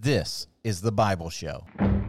This is The Bible Show.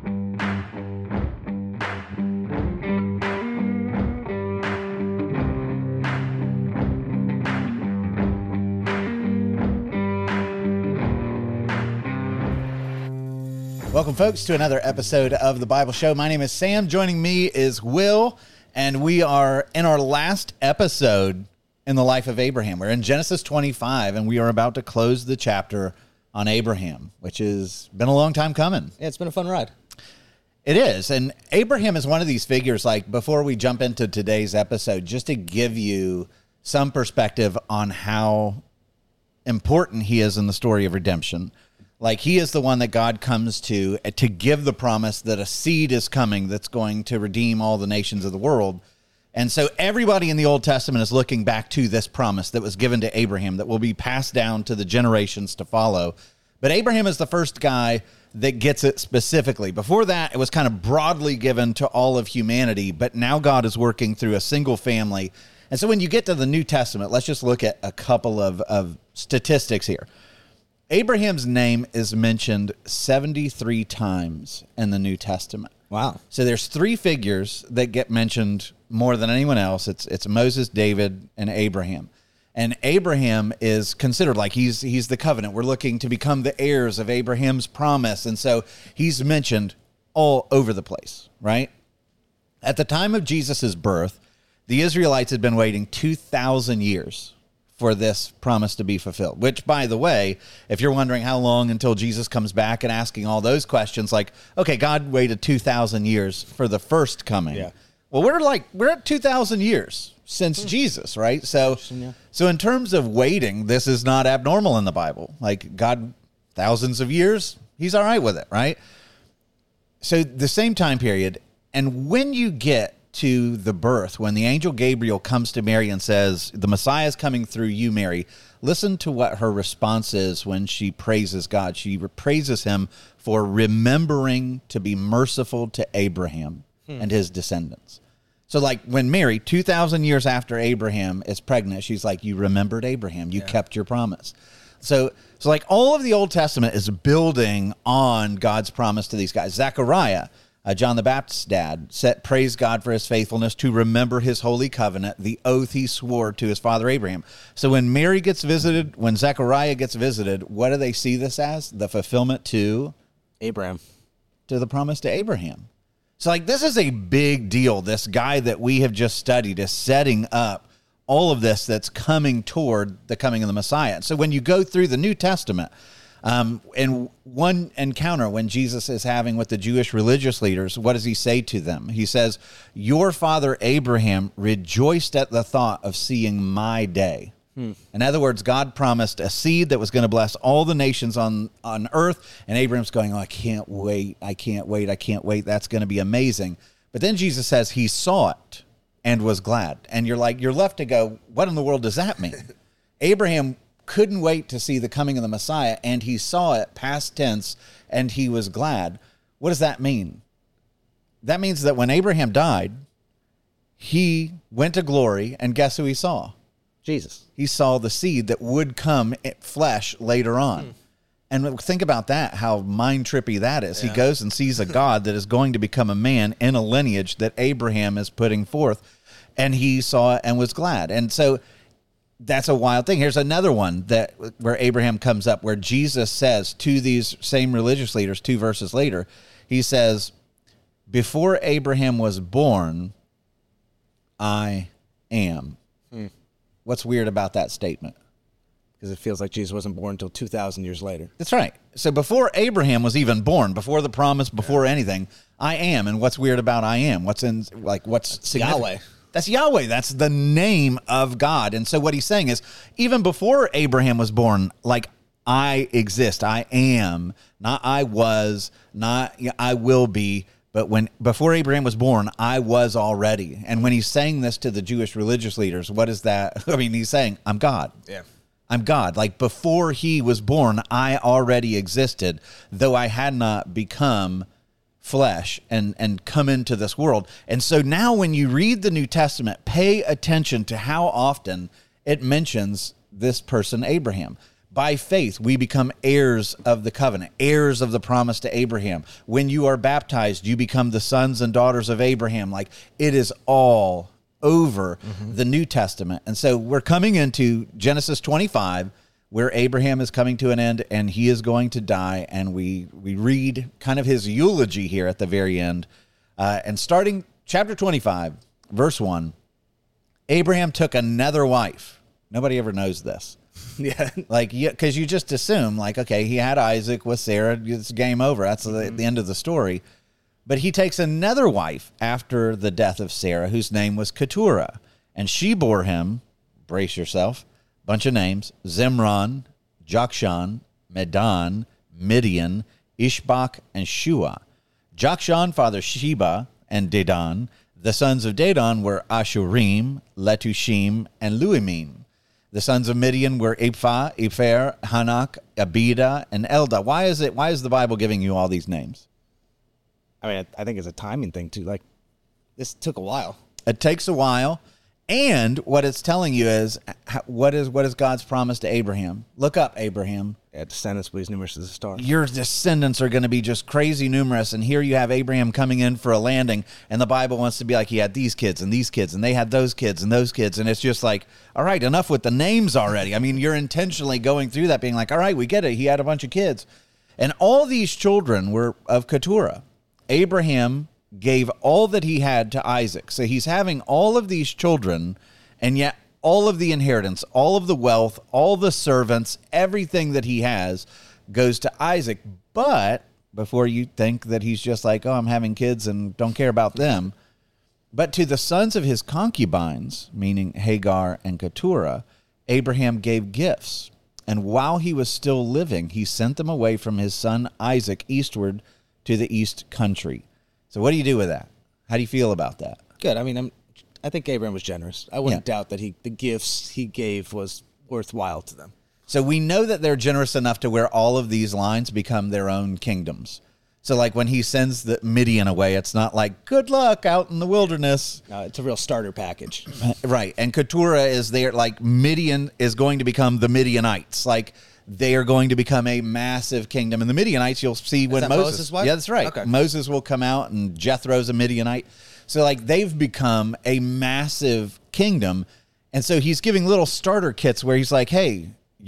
Welcome, folks, to another episode of The Bible Show. My name is Sam. Joining me is Will, and we are in our last episode in the life of Abraham. We're in Genesis 25, and we are about to close the chapter on Abraham, which has been a long time coming. Yeah, it's been a fun ride. It is, and Abraham is one of these figures, like, before we jump into today's episode, just to give you some perspective on how important he is in the story of redemption. Like, he is the one that God comes to give the promise that a seed is coming that's going to redeem all the nations of the world. And so everybody in the Old Testament is looking back to this promise that was given to Abraham that will be passed down to the generations to follow. But Abraham is the first guy that gets it specifically. Before that, it was kind of broadly given to all of humanity, but now God is working through a single family. And so when you get to the New Testament, let's just look at a couple of statistics here. Abraham's name is mentioned 73 times in the New Testament. Wow. So there's three figures that get mentioned more than anyone else. It's Moses, David, and Abraham. And Abraham is considered like he's the covenant. We're looking to become the heirs of Abraham's promise. And so he's mentioned all over the place, right? At the time of Jesus' birth, the Israelites had been waiting 2,000 years for this promise to be fulfilled, which, by the way, if you're wondering how long until Jesus comes back and asking all those questions, like, okay, God waited 2,000 years for the first coming. Yeah. Well, we're at 2,000 years since Jesus, right? So in terms of waiting, this is not abnormal in the Bible. Like, God, thousands of years, he's all right with it, right? So the same time period, and when you get to the birth, when the angel Gabriel comes to Mary and says, the Messiah is coming through you, Mary, listen to what her response is when she praises God. She praises him for remembering to be merciful to Abraham and his descendants. So, like, when Mary, 2,000 years after Abraham is pregnant, she's like, you remembered Abraham. You kept your promise. So like, all of the Old Testament is building on God's promise to these guys. Zechariah, John the Baptist's dad, praised God for his faithfulness to remember his holy covenant, the oath he swore to his father Abraham. So when Mary gets visited, when Zechariah gets visited, what do they see this as? The fulfillment to Abraham. To the promise to Abraham. So, like, this is a big deal. This guy that we have just studied is setting up all of this that's coming toward the coming of the Messiah. So when you go through the New Testament, in one encounter when Jesus is having with the Jewish religious leaders, what does he say to them? He says, your father Abraham rejoiced at the thought of seeing my day. In other words, God promised a seed that was going to bless all the nations on earth, and Abraham's going, oh, I can't wait. That's going to be amazing. But then Jesus says he saw it and was glad. And you're left to go, what in the world does that mean? Abraham couldn't wait to see the coming of the Messiah, and he saw it, past tense, and he was glad. What does that mean? That means that when Abraham died, he went to glory, and guess who he saw? Jesus. He saw the seed that would come in flesh later on. And think about that, how mind-trippy that is. Yeah. He goes and sees a God that is going to become a man in a lineage that Abraham is putting forth, and he saw it and was glad. And so that's a wild thing. Here's another one where Abraham comes up, where Jesus says to these same religious leaders 2 verses later, he says, before Abraham was born, I am. What's weird about that statement? Because it feels like Jesus wasn't born until 2,000 years later. That's right. So before Abraham was even born, before the promise, before anything, I am. And what's weird about I am? What's significant? Yahweh. That's Yahweh. That's the name of God. And so what he's saying is, even before Abraham was born, like, I exist. I am. Not I was, not I will be. But before Abraham was born, I was already. And when he's saying this to the Jewish religious leaders, what is that? I mean, he's saying, I'm God. Yeah. I'm God. Like, before he was born, I already existed, though I had not become flesh and come into this world. And so now when you read the New Testament, pay attention to how often it mentions this person, Abraham. By faith, we become heirs of the covenant, heirs of the promise to Abraham. When you are baptized, you become the sons and daughters of Abraham. Like, it is all over the New Testament. And so we're coming into Genesis 25, where Abraham is coming to an end and he is going to die. And we read kind of his eulogy here at the very end. And starting chapter 25, verse 1, Abraham took another wife. Nobody ever knows this. Yeah. Like, because you just assume, like, okay, he had Isaac with Sarah. It's game over. That's the end of the story. But he takes another wife after the death of Sarah, whose name was Keturah. And she bore him, brace yourself, bunch of names, Zimran, Jokshan, Medan, Midian, Ishbak, and Shua. Jokshan fathered Sheba and Dedan. The sons of Dedan were Ashurim, Letushim, and Luimim. The sons of Midian were Ephah, Epher, Hanak, Abida, and Elda. Why is the Bible giving you all these names? I mean, I think it's a timing thing too. Like, this took a while. It takes a while. And what it's telling you is, what is God's promise to Abraham? Look up, Abraham. Yeah, descendants will be as numerous as the stars. Your descendants are going to be just crazy numerous. And here you have Abraham coming in for a landing, and the Bible wants to be like, he had these kids, and they had those kids, and those kids. And it's just like, all right, enough with the names already. I mean, you're intentionally going through that, being like, all right, we get it. He had a bunch of kids. And all these children were of Keturah. Abraham gave all that he had to Isaac. So he's having all of these children, and yet all of the inheritance, all of the wealth, all the servants, everything that he has goes to Isaac. But before you think that he's just like, oh, I'm having kids and don't care about them, but to the sons of his concubines, meaning Hagar and Keturah, Abraham gave gifts. And while he was still living, he sent them away from his son Isaac eastward to the east country. So what do you do with that? How do you feel about that? Good. I mean, I think Abraham was generous. I wouldn't doubt that the gifts he gave was worthwhile to them. So we know that they're generous enough to where all of these lines become their own kingdoms. So like when he sends the Midian away, it's not like, good luck out in the wilderness. No, it's a real starter package. Right. And Keturah is there, like Midian is going to become the Midianites. Like, they are going to become a massive kingdom. And the Midianites, you'll see when Moses wife? Yeah, that's right. Okay. Moses will come out, and Jethro's a Midianite. So, like, they've become a massive kingdom. And so he's giving little starter kits where he's like, hey,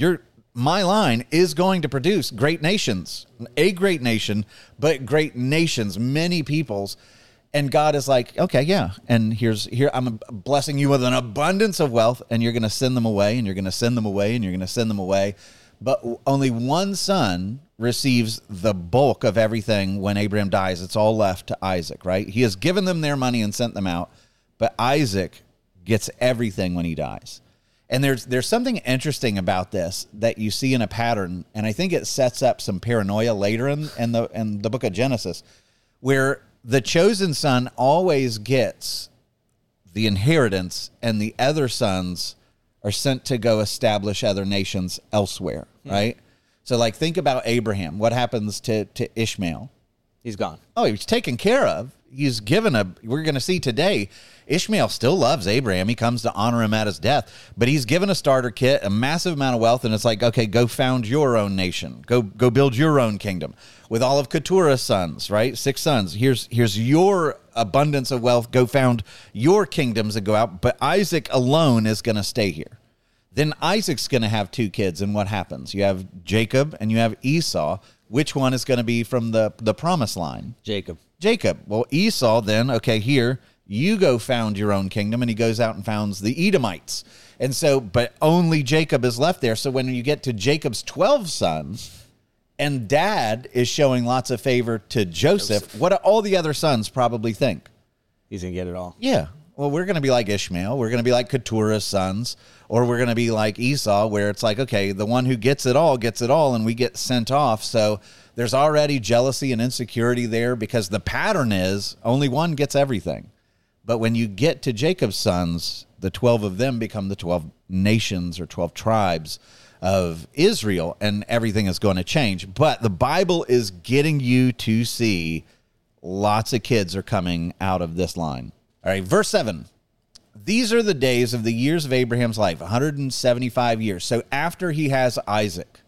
my line is going to produce great nations, a great nation, but great nations, many peoples. And God is like, okay, yeah. And here I'm blessing you with an abundance of wealth, and you're going to send them away, and you're going to send them away, and you're going to send them away. But only one son receives the bulk of everything when Abraham dies. It's all left to Isaac, right? He has given them their money and sent them out, but Isaac gets everything when he dies. And there's something interesting about this that you see in a pattern, and I think it sets up some paranoia later in the book of Genesis, where the chosen son always gets the inheritance, and the other sons are sent to go establish other nations elsewhere, right? So, like, think about Abraham. What happens to Ishmael? He's gone. Oh, he's taken care of. He's given we're going to see today, Ishmael still loves Abraham. He comes to honor him at his death, but he's given a starter kit, a massive amount of wealth, and it's like, okay, go found your own nation. Go build your own kingdom. With all of Keturah's sons, right? 6 sons. Here's your abundance of wealth. Go found your kingdoms and go out. But Isaac alone is going to stay here. Then Isaac's going to have 2 kids, and what happens? You have Jacob and you have Esau. Which one is going to be from the promised line? Jacob. Well, Esau then, okay, here, you go found your own kingdom, and he goes out and founds the Edomites. And so, but only Jacob is left there. So when you get to Jacob's 12 sons, and dad is showing lots of favor to Joseph, what do all the other sons probably think? He's going to get it all. Yeah. Well, we're going to be like Ishmael. We're going to be like Keturah's sons, or we're going to be like Esau, where it's like, okay, the one who gets it all, and we get sent off. So there's already jealousy and insecurity there, because the pattern is only one gets everything. But when you get to Jacob's sons, the 12 of them become the 12 nations or 12 tribes of Israel, and everything is going to change. But the Bible is getting you to see lots of kids are coming out of this line. All right, verse 7. These are the days of the years of Abraham's life, 175 years. So after he has Isaac,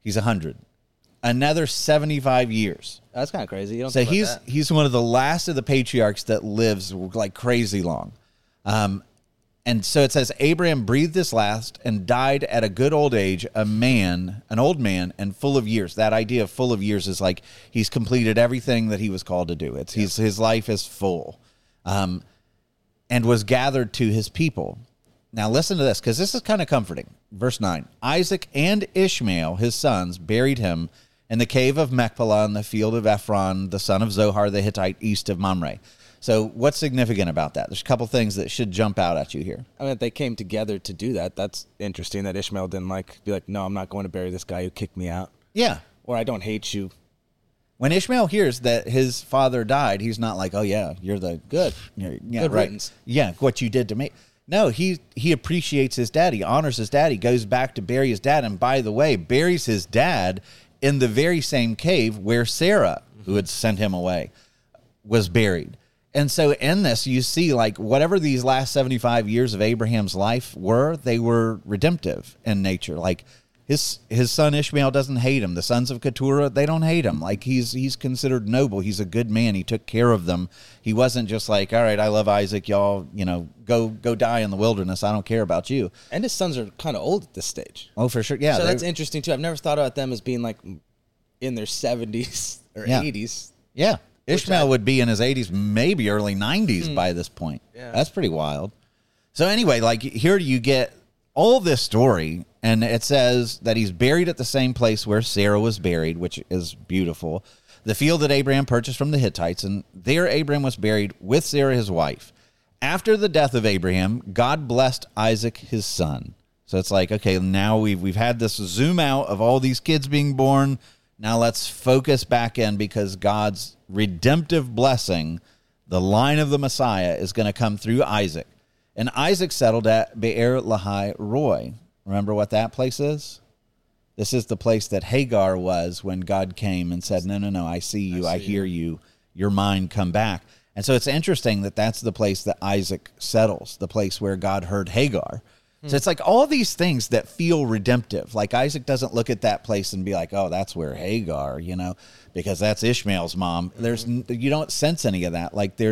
He's 100. Another 75 years. That's kind of crazy. You don't So think about that. he's one of the last of the patriarchs that lives like crazy long. And so it says, Abraham breathed his last and died at a good old age, an old man and full of years. That idea of full of years is like he's completed everything that he was called to do. His life is full. And was gathered to his people. Now listen to this, because this is kind of comforting. Verse 9, Isaac and Ishmael, his sons, buried him in the cave of Machpelah in the field of Ephron, the son of Zohar the Hittite, east of Mamre. So what's significant about that? There's a couple things that should jump out at you here. I mean, if they came together to do that, that's interesting that Ishmael didn't be like, no, I'm not going to bury this guy who kicked me out. Yeah. Or I don't hate you. When Ishmael hears that his father died, he's not like, oh, yeah, you're the Good. Yeah, Good right. riddance. Yeah, what you did to me. No, he appreciates his dad. He honors his dad. He goes back to bury his dad. And by the way, buries his dad in the very same cave where Sarah, who had sent him away, was buried. And so in this, you see, like, whatever these last 75 years of Abraham's life were, they were redemptive in nature. Like, his son Ishmael doesn't hate him. The sons of Keturah, they don't hate him. Like, he's considered noble. He's a good man. He took care of them. He wasn't just like, all right, I love Isaac. Y'all, go die in the wilderness. I don't care about you. And his sons are kind of old at this stage. Oh, for sure. Yeah. So that's interesting, too. I've never thought about them as being, like, in their 70s or 80s. Yeah. Ishmael would be in his 80s, maybe early 90s by this point. Yeah. That's pretty wild. So anyway, like, here you get all this story, and it says that he's buried at the same place where Sarah was buried, which is beautiful. The field that Abraham purchased from the Hittites, and there Abraham was buried with Sarah, his wife. After the death of Abraham, God blessed Isaac, his son. So it's like, okay, now we've had this zoom out of all these kids being born. Now let's focus back in, because God's redemptive blessing, the line of the Messiah, is going to come through Isaac. And Isaac settled at Be'er Lahai Roi. Remember what that place is? This is the place that Hagar was when God came and said, no, I see you, I hear you, your mind, come back. And so it's interesting that that's the place that Isaac settles, the place where God heard Hagar. So it's like all these things that feel redemptive. Like Isaac doesn't look at that place and be like, oh, that's where Hagar, because that's Ishmael's mom. You don't sense any of that. Like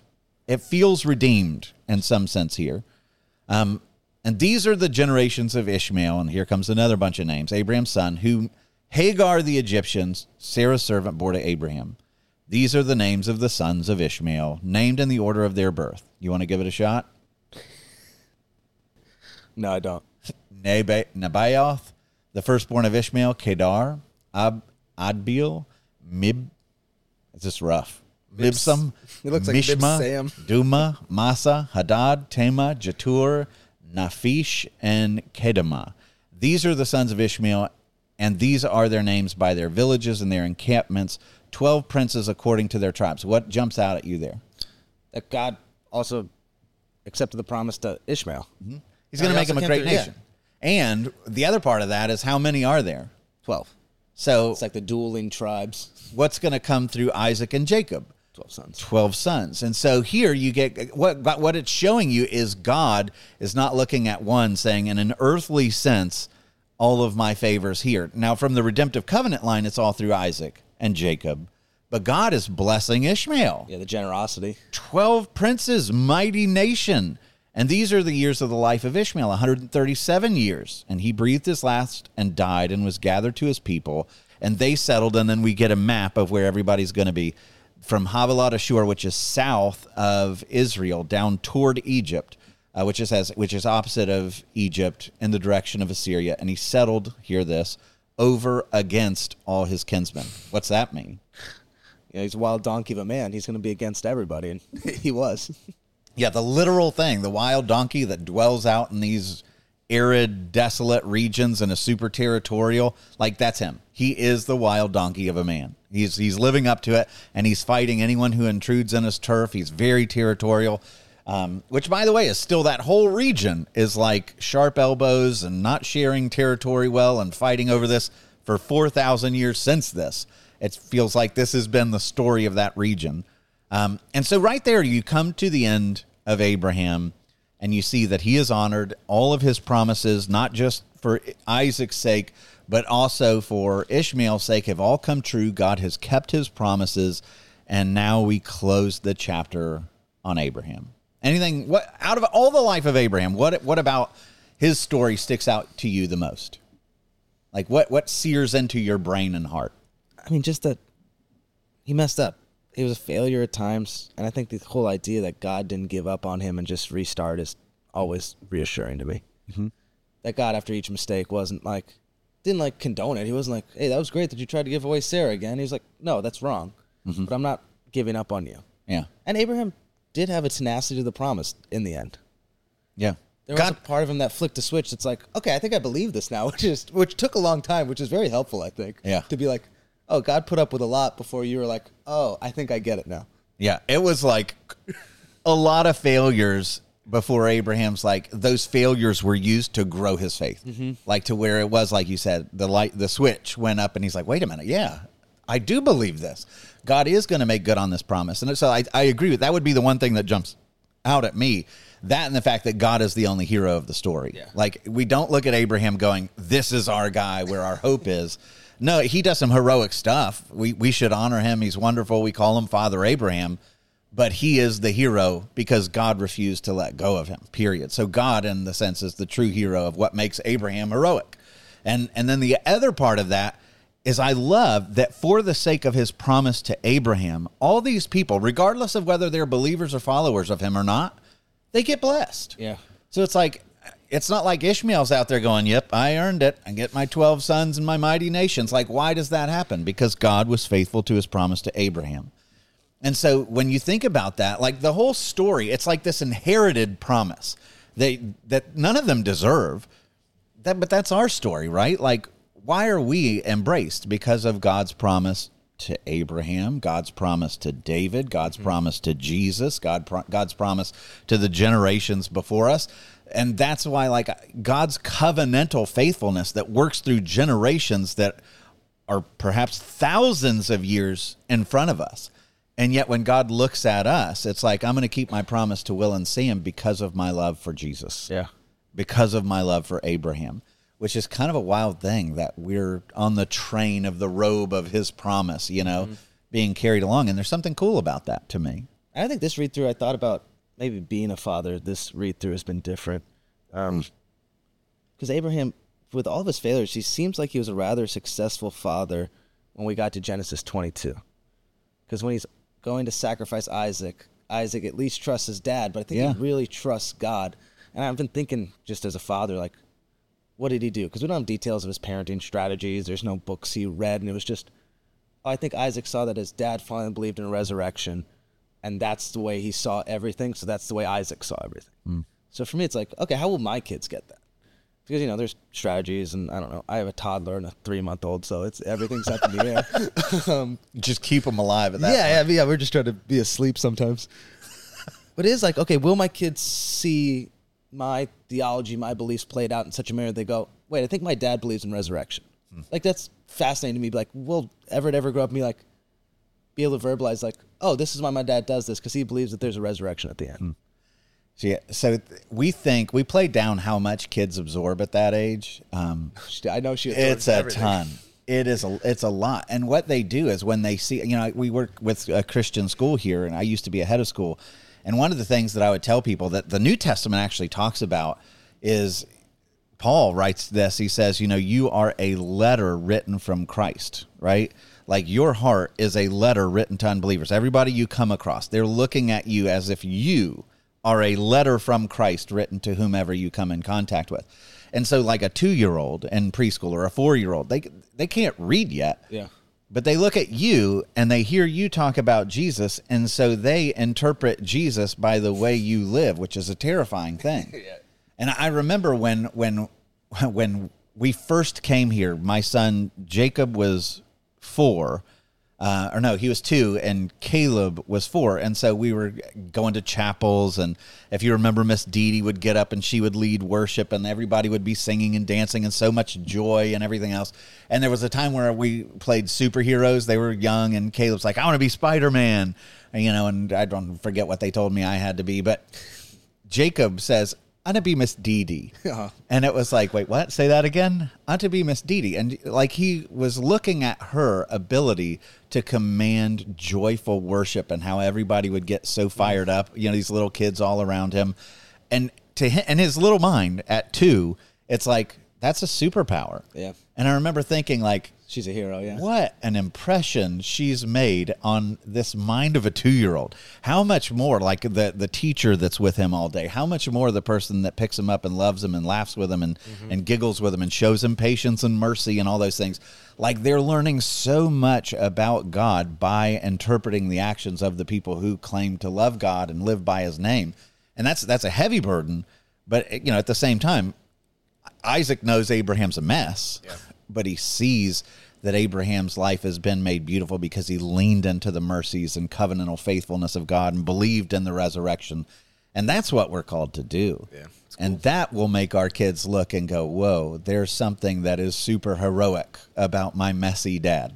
it feels redeemed in some sense here. And these are the generations of Ishmael. And here comes another bunch of names. Abraham's son, whom Hagar the Egyptians, Sarah's servant, bore to Abraham. These are the names of the sons of Ishmael, named in the order of their birth. You want to give it a shot? No, I don't. Nebaioth, the firstborn of Ishmael, Kedar, Adbeel, it's just rough. Mibsam, It looks like Mishma, Mibsam. Duma, Masa, Hadad, Tema, Jatur, Naphish, and Kedemah. These are the sons of Ishmael, and these are their names by their villages and their encampments, 12 princes according to their tribes. What jumps out at you there? That God also accepted the promise to Ishmael. Mm-hmm. He's going to make them a great nation. And the other part of that is, how many are there? 12. So It's like the dueling tribes. what's going to come through Isaac and Jacob? 12 sons. 12 sons. And so here you get what it's showing you is God is not looking at one saying, in an earthly sense, all of my favors here. Now, from the redemptive covenant line, it's all through Isaac and Jacob. But God is blessing Ishmael. Yeah, the generosity. 12 princes, mighty nation. And these are the years of the life of Ishmael, 137 years. And he breathed his last and died and was gathered to his people. And they settled, and then we get a map of where everybody's going to be. From Havilah to Shur, which is south of Israel, down toward Egypt, which is opposite of Egypt in the direction of Assyria. And he settled, hear this, over against all his kinsmen. What's that mean? Yeah, he's a wild donkey of a man. He's going to be against everybody, and he was. Yeah, the literal thing, the wild donkey that dwells out in these arid, desolate regions and is super territorial, like that's him. He is the wild donkey of a man. He's living up to it, and he's fighting anyone who intrudes in his turf. He's very territorial, which, by the way, is still, that whole region is like sharp elbows and not sharing territory well and fighting over this for 4,000 years since this. It feels like this has been the story of that region. And so right there, you come to the end of Abraham, and you see that he has honored all of his promises, not just for Isaac's sake, but also for Ishmael's sake have all come true. God has kept his promises, and now we close the chapter on Abraham. Anything, what out of all the life of Abraham, what about his story sticks out to you the most? Like what sears into your brain and heart? I mean, just that he messed up. He was a failure at times, and I think the whole idea that God didn't give up on him and just restart is always reassuring to me. Mm-hmm. That God, after each mistake, didn't condone it. He wasn't like, hey, that was great that you tried to give away Sarah again. He was like, no, that's wrong, but I'm not giving up on you. Yeah. And Abraham did have a tenacity to the promise in the end. Yeah. There was a part of him that flicked a switch that's like, okay, I think I believe this now, which took a long time, which is very helpful, I think. Yeah. To be like, oh, God put up with a lot before you were like, oh, I think I get it now. Yeah. It was like a lot of failures before Abraham's like, those failures were used to grow his faith. Mm-hmm. Like to where it was, like you said, the switch went up and he's like, wait a minute. Yeah, I do believe this. God is going to make good on this promise. And so I agree with that. Would be the one thing that jumps out at me. That and the fact that God is the only hero of the story. Yeah. Like, we don't look at Abraham going, this is our guy where our hope is. No, he does some heroic stuff. We should honor him. He's wonderful. We call him Father Abraham. But he is the hero because God refused to let go of him, period. So God, in the sense, is the true hero of what makes Abraham heroic. And then the other part of that is I love that for the sake of his promise to Abraham, all these people, regardless of whether they're believers or followers of him or not, they get blessed. Yeah. So it's like, it's not like Ishmael's out there going, yep, I earned it. I get my 12 sons and my mighty nations. Like, why does that happen? Because God was faithful to his promise to Abraham. And so when you think about that, like the whole story, it's like this inherited promise that none of them deserve. But that's our story, right? Like, why are we embraced? Because of God's promise to Abraham, God's promise to David, God's promise to Jesus, God's promise to the generations before us. And that's why, like, God's covenantal faithfulness that works through generations that are perhaps thousands of years in front of us. And yet when God looks at us, it's like, I'm going to keep my promise to Will and Sam because of my love for Jesus. Yeah. Because of my love for Abraham, which is kind of a wild thing that we're on the train of the robe of his promise, being carried along. And there's something cool about that to me. I think this read-through, I thought about maybe being a father. This read-through has been different. Because Abraham, with all of his failures, he seems like he was a rather successful father when we got to Genesis 22. Because when he's going to sacrifice Isaac at least trusts his dad, but I think he really trusts God. And I've been thinking, just as a father, like, what did he do? Because we don't have details of his parenting strategies. There's no books he read. And it was just, I think Isaac saw that his dad finally believed in a resurrection. And that's the way he saw everything. So that's the way Isaac saw everything. Mm. So for me, it's like, okay, how will my kids get that? Because, there's strategies. And I don't know. I have a toddler and a 3-month-old. So it's everything's up in the air. Just keep them alive at that point. Yeah. We're just trying to be asleep sometimes. But it is like, okay, will my kids see my theology, my beliefs played out in such a manner they go, wait, I think my dad believes in resurrection. Like, that's fascinating to me. Like, will Everett ever grow up and be able to verbalize, like, oh, this is why my dad does this, because he believes that there's a resurrection at the end. So we play down how much kids absorb at that age. I know she absorbs it's a everything. ton. It's a lot. And what they do is when they see, we work with a Christian school here, and I used to be a head of school. And one of the things that I would tell people that the New Testament actually talks about is Paul writes this. He says, you are a letter written from Christ, right? Like, your heart is a letter written to unbelievers. Everybody you come across, they're looking at you as if you are a letter from Christ written to whomever you come in contact with. And so like a 2-year-old in preschool or a 4-year-old, they can't read yet. Yeah. But they look at you and they hear you talk about Jesus, and so they interpret Jesus by the way you live, which is a terrifying thing. Yeah. And I remember when we first came here, my son Jacob was 4, he was 2, and Caleb was 4. And so we were going to chapels, and if you remember, Miss Dee Dee would get up and she would lead worship, and everybody would be singing and dancing and so much joy and everything else. And there was a time where we played superheroes. They were young, and Caleb's like, I want to be Spider-Man, and I don't forget what they told me I had to be. But Jacob says, to be Miss Dee Dee. Uh-huh. And it was like, wait, what? Say that again? I'm to be Miss Dee Dee. And like he was looking at her ability to command joyful worship and how everybody would get so fired up, these little kids all around him. And to him, in his little mind at 2, it's like, that's a superpower. Yeah. And I remember thinking like, she's a hero, yeah. What an impression she's made on this mind of a 2-year-old. How much more, like the teacher that's with him all day, how much more the person that picks him up and loves him and laughs with him and giggles with him and shows him patience and mercy and all those things. Like they're learning so much about God by interpreting the actions of the people who claim to love God and live by his name. And that's a heavy burden. But, at the same time, Isaac knows Abraham's a mess, but he sees that Abraham's life has been made beautiful because he leaned into the mercies and covenantal faithfulness of God and believed in the resurrection. And that's what we're called to do. Yeah, cool. And that will make our kids look and go, whoa, there's something that is super heroic about my messy dad,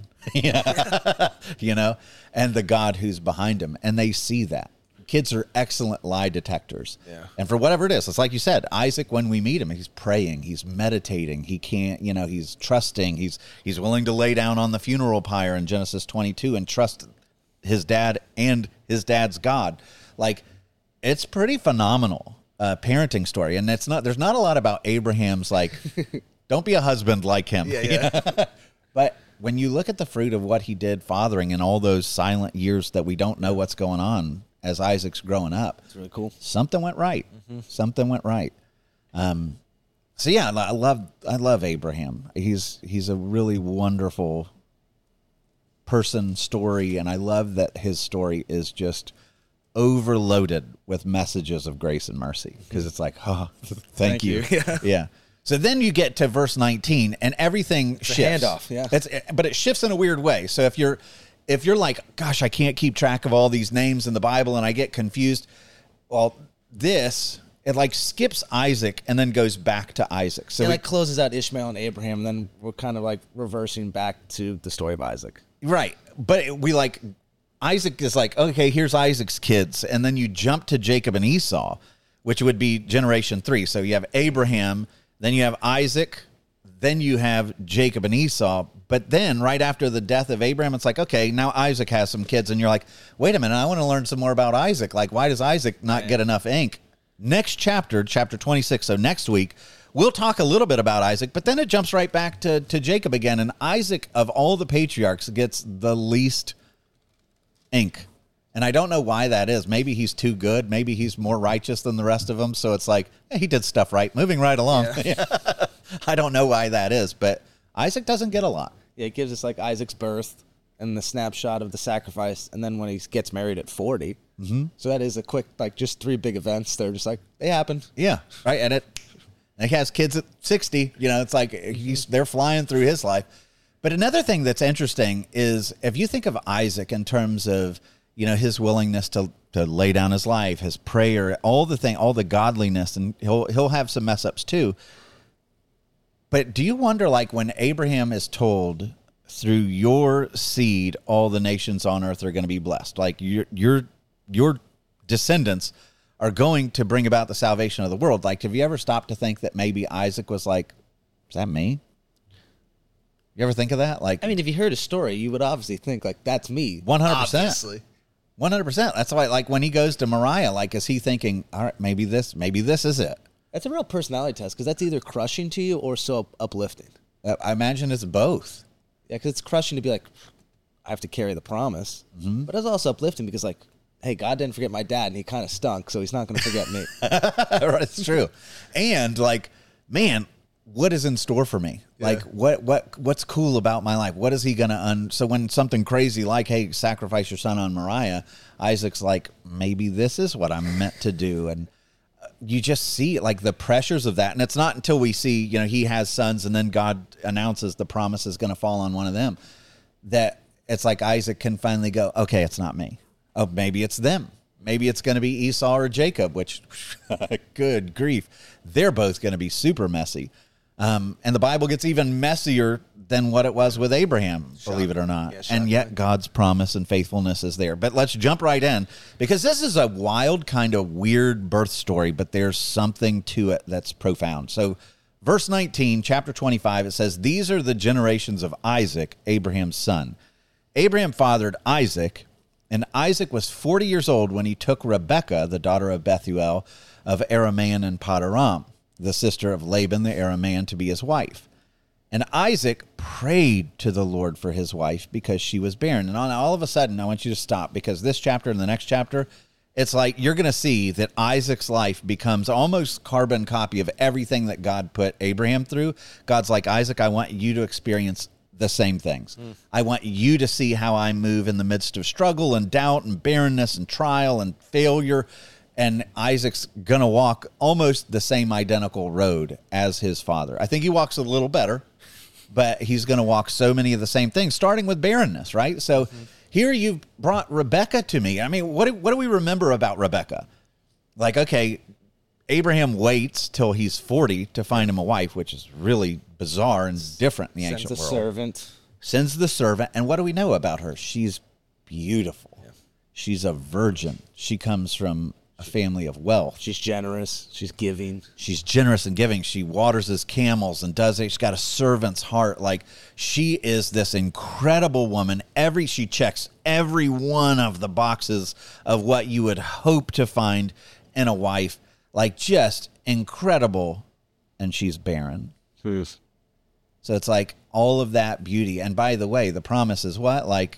and the God who's behind him. And they see that. Kids are excellent lie detectors. Yeah. And for whatever it is, it's like you said, Isaac, when we meet him, he's praying, he's meditating, he can't, he's trusting, he's willing to lay down on the funeral pyre in Genesis 22 and trust his dad and his dad's God. Like, it's pretty phenomenal parenting story. And there's not a lot about Abraham's, like, don't be a husband like him. Yeah. But when you look at the fruit of what he did fathering in all those silent years that we don't know what's going on, as Isaac's growing up. It's really cool. Something went right. Something went right. So yeah, I love Abraham. He's a really wonderful person, story, and I love that his story is just overloaded with messages of grace and mercy, because it's like, oh, thank you. Yeah. So then you get to verse 19 and everything shifts. Handoff, yeah. But it shifts in a weird way. So if you're like, gosh, I can't keep track of all these names in the Bible and I get confused, well, it like skips Isaac and then goes back to Isaac. So it closes out Ishmael and Abraham, and then we're kind of like reversing back to the story of Isaac. Right. But Isaac is like, okay, here's Isaac's kids. And then you jump to Jacob and Esau, which would be generation 3. So you have Abraham, then you have Isaac, then you have Jacob and Esau. But then right after the death of Abraham, it's like, okay, now Isaac has some kids. And you're like, wait a minute, I want to learn some more about Isaac. Like, why does Isaac not get enough ink? Next chapter 26. So next week, we'll talk a little bit about Isaac, but then it jumps right back to Jacob again. And Isaac, of all the patriarchs, gets the least ink. And I don't know why that is. Maybe he's too good. Maybe he's more righteous than the rest of them. So it's like, he did stuff right. Moving right along. Yeah. I don't know why that is, but Isaac doesn't get a lot. Yeah, it gives us like Isaac's birth and the snapshot of the sacrifice, and then when he gets married at 40. Mm-hmm. So that is a quick, like, just 3 big events. They're just like, they happened. Yeah, right. And he has kids at 60. It's like they're flying through his life. But another thing that's interesting is if you think of Isaac in terms of, his willingness to lay down his life, his prayer, all the godliness, and he'll have some mess ups too. But do you wonder, like, when Abraham is told, through your seed, all the nations on earth are going to be blessed, like your descendants are going to bring about the salvation of the world. Like, have you ever stopped to think that maybe Isaac was like, is that me? You ever think of that? Like, I mean, if you heard a story, you would obviously think, like, that's me. 100%. Obviously. 100%. That's why, like, when he goes to Moriah, like, is he thinking, all right, maybe this is it? That's a real personality test, because that's either crushing to you or so uplifting. I imagine it's both. Yeah, because it's crushing to be like, I have to carry the promise. Mm-hmm. But it's also uplifting because, like, hey, God didn't forget my dad, and he kind of stunk, so he's not going to forget me. Right, it's true. And, like, man, what is in store for me? Yeah. Like, what's cool about my life? What is he going to So when something crazy like, hey, sacrifice your son on Moriah, Isaac's like, maybe this is what I'm meant to do. And you just see, like, the pressures of that. And it's not until we see, he has sons and then God announces the promise is going to fall on one of them that it's like Isaac can finally go, okay, it's not me. Oh, maybe it's them. Maybe it's going to be Esau or Jacob, which, good grief, they're both going to be super messy. And the Bible gets even messier than what it was with Abraham, believe it or not. Yeah, and yet God's promise and faithfulness is there. But let's jump right in, because this is a wild, kind of weird birth story, but there's something to it that's profound. So verse 19, chapter 25, it says, "These are the generations of Isaac, Abraham's son. Abraham fathered Isaac, and Isaac was 40 years old when he took Rebekah, the daughter of Bethuel of Aramean and Paddan, the sister of Laban the Aramean, to be his wife. And Isaac prayed to the Lord for his wife because she was barren." And all of a sudden, I want you to stop, because this chapter and the next chapter, it's like you're going to see that Isaac's life becomes almost carbon copy of everything that God put Abraham through. God's like, "Isaac, I want you to experience the same things. I want you to see how I move in the midst of struggle and doubt and barrenness and trial and failure." And Isaac's going to walk almost the same identical road as his father. I think he walks a little better, but he's going to walk so many of the same things, starting with barrenness, right? So here you've brought Rebekah to me. I mean, what do we remember about Rebekah? Like, okay, Abraham waits till he's 40 to find him a wife, which is really bizarre and different in the ancient world. Sends a servant. Sends the servant. And what do we know about her? She's beautiful. Yeah. She's a virgin. She comes from a family of wealth. She's generous. She's giving. She's generous and giving. She waters his camels and does it. She's got a servant's heart. Like, she is this incredible woman. She checks every one of the boxes of what you would hope to find in a wife. Like, just incredible. And she's barren. Yes. So it's like all of that beauty. And by the way, the promise is what? Like,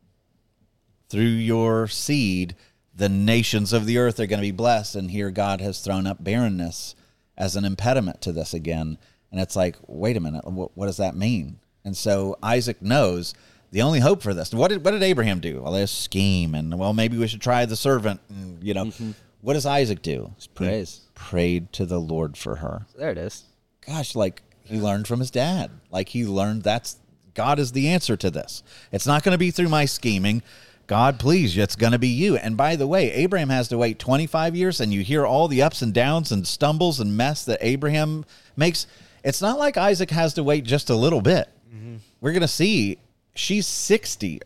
through your seed, the nations of the earth are going to be blessed. And here God has thrown up barrenness as an impediment to this again. And it's like, wait a minute, what does that mean? And so Isaac knows the only hope for this. What did Abraham do? Well, there's scheme, and well, maybe we should try the servant. And, what does Isaac do? Just praise. He prayed to the Lord for her. There it is. Gosh, like, he learned from his dad. Like, he learned that's God is the answer to this. It's not going to be through my scheming. God, please, it's going to be you. And by the way, Abraham has to wait 25 years, and you hear all the ups and downs and stumbles and mess that Abraham makes. It's not like Isaac has to wait just a little bit. Mm-hmm. We're going to see he's 60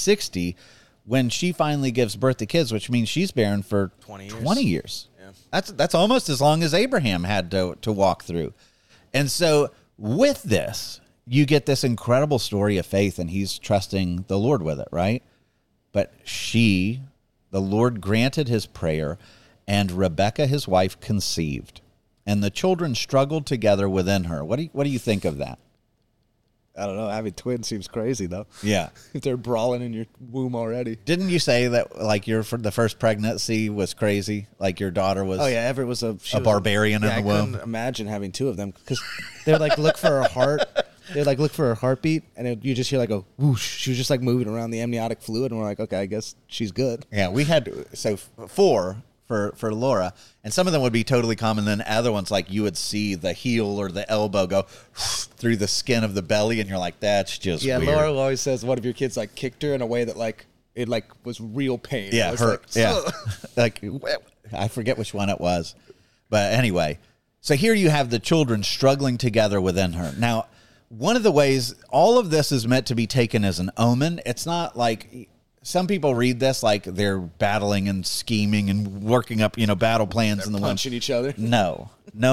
when she finally gives birth to kids, which means she's barren for 20 years. Yeah. That's almost as long as Abraham had to walk through. And so with this, you get this incredible story of faith, and he's trusting the Lord with it, right? But the Lord granted his prayer, and Rebekah, his wife, conceived, and the children struggled together within her. What do you think of that? I don't know. Having twins seems crazy, though. Yeah. If they're brawling in your womb already. Didn't you say that, like, the first pregnancy was crazy? Like, your daughter was Everett was a barbarian in the womb? I couldn't imagine having two of them, because they'd, like, look for her heart. They'd, like, look for her heartbeat, and you just hear, like, a whoosh. She was just, like, moving around the amniotic fluid, and we're like, okay, I guess she's good. Yeah, we had, so 4 for Laura, and some of them would be totally common. Then other ones, like, you would see the heel or the elbow go through the skin of the belly, and you're like, that's just weird. Laura always says one of your kids, like, kicked her in a way that, like, it, like, was real pain. Yeah, hurt. Like, I forget which one it was. But anyway, so here you have the children struggling together within her. Now, one of the ways all of this is meant to be taken as an omen, it's not like some people read this like they're battling and scheming and working up, battle plans in the punching each other. No.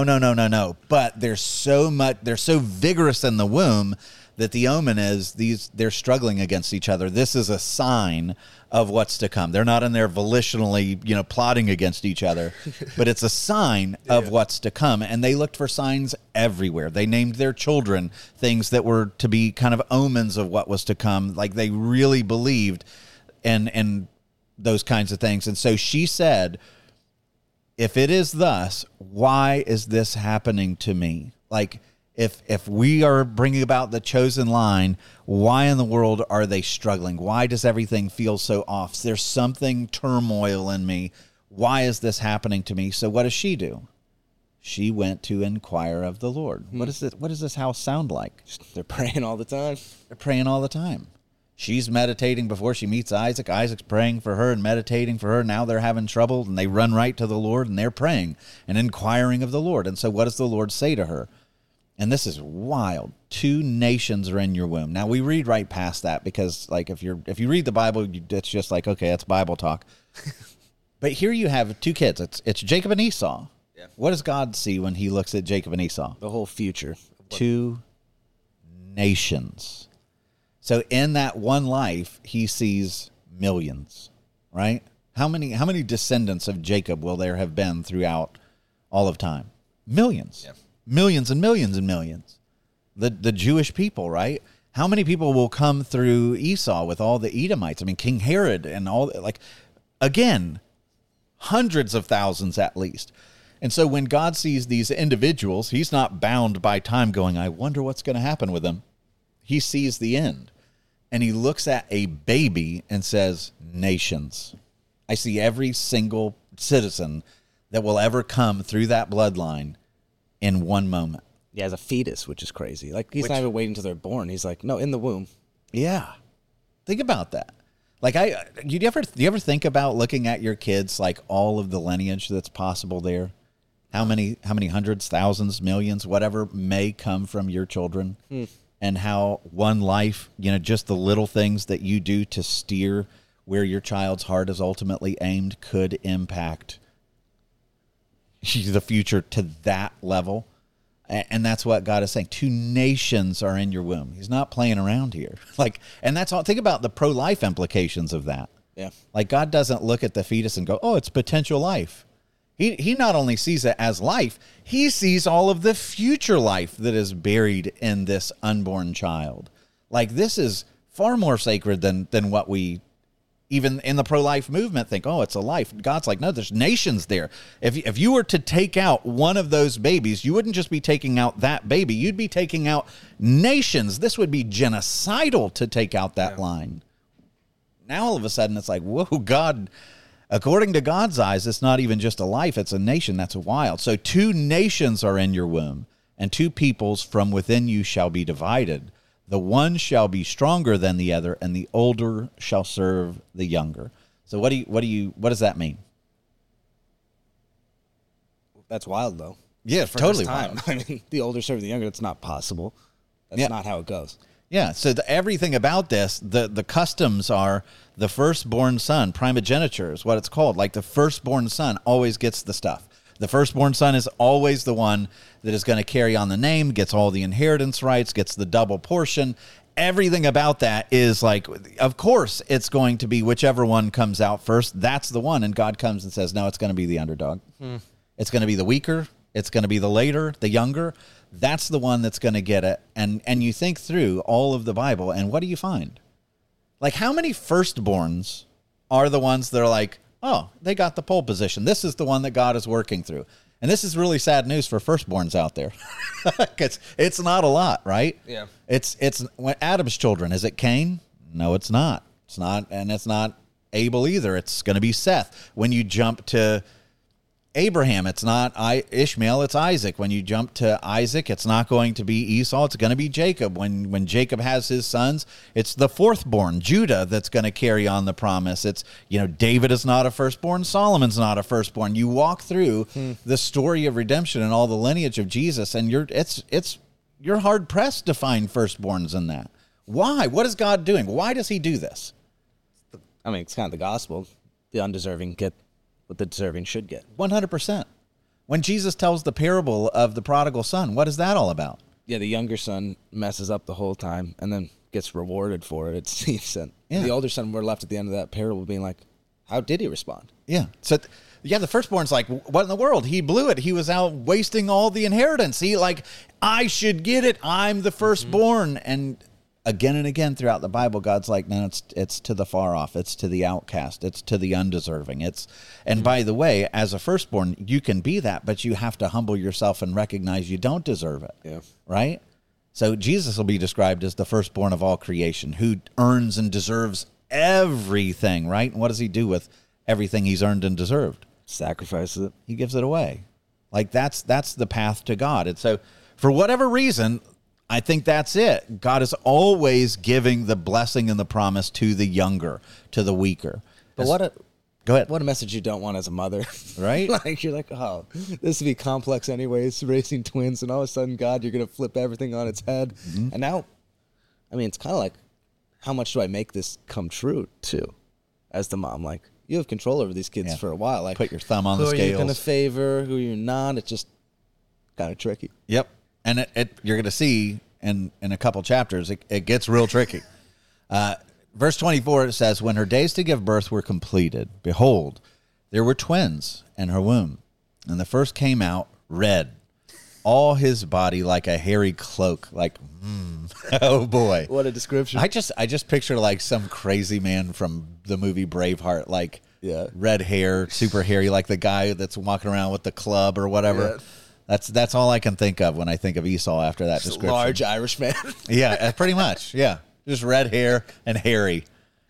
But they're so vigorous in the womb that the omen is they're struggling against each other. This is a sign of what's to come. They're not in there volitionally, plotting against each other, but it's a sign of what's to come. And they looked for signs everywhere. They named their children things that were to be kind of omens of what was to come. Like, they really believed in those kinds of things. And so she said, if it is thus, why is this happening to me? Like, if we are bringing about the chosen line, why in the world are they struggling? Why does everything feel so off? There's something turmoil in me. Why is this happening to me? So what does she do? She went to inquire of the Lord. What does this house sound like? They're praying all the time. They're praying all the time. She's meditating before she meets Isaac. Isaac's praying for her and meditating for her. Now they're having trouble, and they run right to the Lord, and they're praying and inquiring of the Lord. And so what does the Lord say to her? and this is wild, 2 nations are in your womb. Now, we read right past that because, like, if you read the Bible, it's just like, okay, that's Bible talk. But here you have 2 kids. It's Jacob and Esau. Yeah. What does God see when he looks at Jacob and Esau? The whole future. 2 nations. So in that one life, he sees millions, right? How many descendants of Jacob will there have been throughout all of time? Millions. Yeah. Millions and millions and millions. The Jewish people, right? How many people will come through Esau with all the Edomites? I mean, King Herod and all, like, again, hundreds of thousands at least. And so when God sees these individuals, he's not bound by time going, I wonder what's going to happen with them. He sees the end. And he looks at a baby and says, nations. I see every single citizen that will ever come through that bloodline in one moment. Yeah, as a fetus, which is crazy. Like, he's not even waiting until they're born. He's like, no, in the womb. Yeah. Think about that. Like, do you ever think about looking at your kids, like all of the lineage that's possible there? How many hundreds, thousands, millions, whatever may come from your children, and how one life, just the little things that you do to steer where your child's heart is ultimately aimed could impact the future to that level. And that's what God is saying. 2 nations are in your womb. He's not playing around here. And that's all. Think about the pro-life implications of that. Yeah. Like, God doesn't look at the fetus and go, oh, it's potential life. He not only sees it as life, he sees all of the future life that is buried in this unborn child. Like, this is far more sacred than what we, even in the pro-life movement, think, oh, it's a life. God's like, no, there's nations there. If you were to take out one of those babies, you wouldn't just be taking out that baby. You'd be taking out nations. This would be genocidal to take out that line. Now, all of a sudden, it's like, whoa, God, according to God's eyes, it's not even just a life. It's a nation. That's wild. So 2 nations are in your womb, and 2 peoples from within you shall be divided. The one shall be stronger than the other, and the older shall serve the younger. So what does that mean? That's wild, though. Yeah, totally wild. I mean, the older serve the younger. That's not possible. That's not how it goes. Yeah, so everything about this, the customs are the firstborn son, primogeniture is what it's called. Like, the firstborn son always gets the stuff. The firstborn son is always the one that is going to carry on the name, gets all the inheritance rights, gets the double portion. Everything about that is like, of course, it's going to be whichever one comes out first. That's the one. And God comes and says, no, it's going to be the underdog. It's going to be the weaker. It's going to be the later, the younger. That's the one that's going to get it. And you think through all of the Bible, and what do you find? Like, how many firstborns are the ones that are like, oh, they got the pole position. This is the one that God is working through. And this is really sad news for firstborns out there. It's not a lot, right? Yeah. It's Adam's children. Is it Cain? No, it's not. It's not, and it's not Abel either. It's going to be Seth. When you jump to Abraham, it's not Ishmael, it's Isaac. When you jump to Isaac, it's not going to be Esau, it's going to be Jacob. When Jacob has his sons, it's the fourthborn, Judah, that's going to carry on the promise. It's, David is not a firstborn, Solomon's not a firstborn. You walk through the story of redemption and all the lineage of Jesus, and you're hard pressed to find firstborns in that. Why? What is God doing? Why does he do this? I mean, it's kind of the gospel. The undeserving get what the deserving should get. 100%. When Jesus tells the parable of the prodigal son, what is that all about? Yeah, the younger son messes up the whole time and then gets rewarded for it, it seems. And the older son, we're left at the end of that parable being like, how did he respond? Yeah. So, the firstborn's like, what in the world? He blew it. He was out wasting all the inheritance. I should get it. I'm the firstborn. And again and again throughout the Bible, God's like, no, it's to the far off. It's to the outcast. It's to the undeserving. And by the way, as a firstborn, you can be that, but you have to humble yourself and recognize you don't deserve it. Yeah. Right? So Jesus will be described as the firstborn of all creation, who earns and deserves everything, right? And what does he do with everything he's earned and deserved? Sacrifices it. He gives it away. Like, that's the path to God. And so for whatever reason, I think that's it. God is always giving the blessing and the promise to the younger, to the weaker. But Go ahead. What a message you don't want as a mother. Right? Like, you're like, oh, this would be complex anyways, raising twins, and all of a sudden, God, you're going to flip everything on its head. Mm-hmm. And now, I mean, it's kind of like, how much do I make this come true, too, as the mom? Like, you have control over these kids for a while. Like, put your thumb on the scales. Who are you going to favor, who you're not? It's just kind of tricky. Yep. And you're going to see in a couple chapters, it gets real tricky. Verse 24, it says, when her days to give birth were completed, behold, there were twins in her womb. And the first came out red, all his body like a hairy cloak. Like, oh boy. What a description. I just picture like some crazy man from the movie Braveheart, like red hair, super hairy, like the guy that's walking around with the club or whatever. Yeah. That's all I can think of when I think of Esau after that description. Large Irish man. Yeah, pretty much. Yeah. Just red hair and hairy.